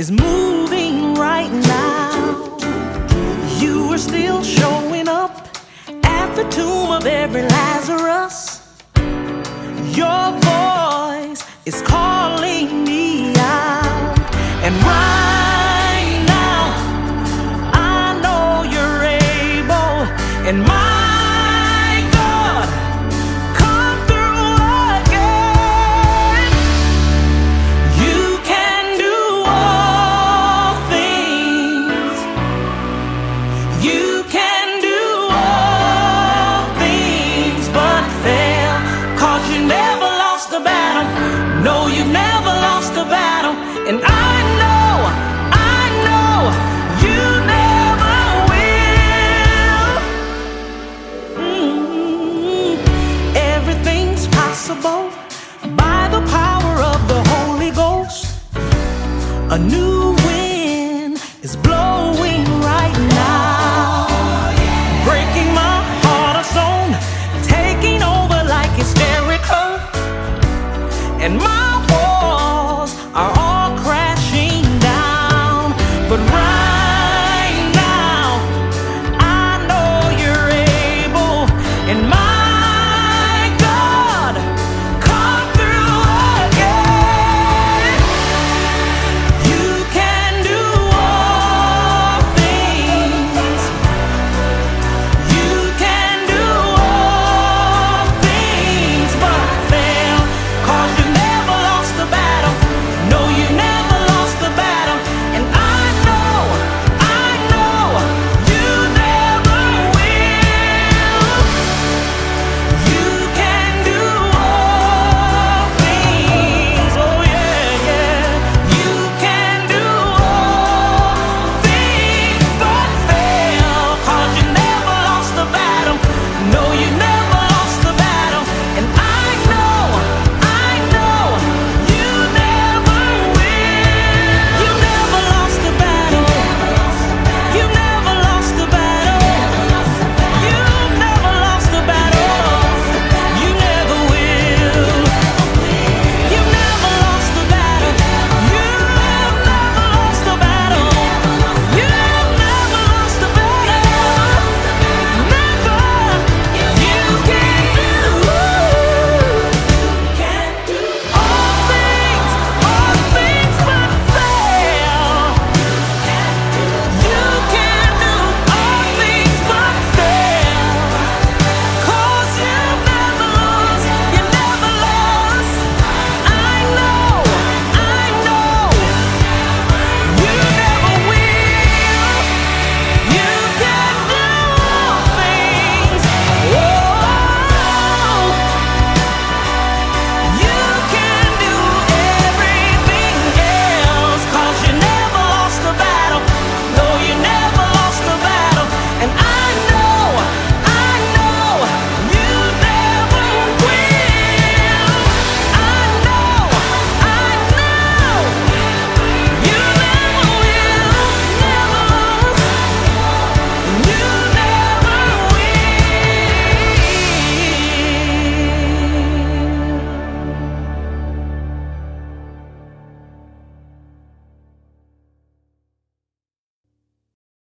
is moving right now. You are still showing up at the tomb of every Lazarus. Your voice is calling me out, and right now I know you're able, and my God, come through again. You can do all things. You can do all things but fail, 'cause you never lost a battle. No, you've never lost a battle. And I know you never will. Everything's possible by the power of the Holy Ghost. A new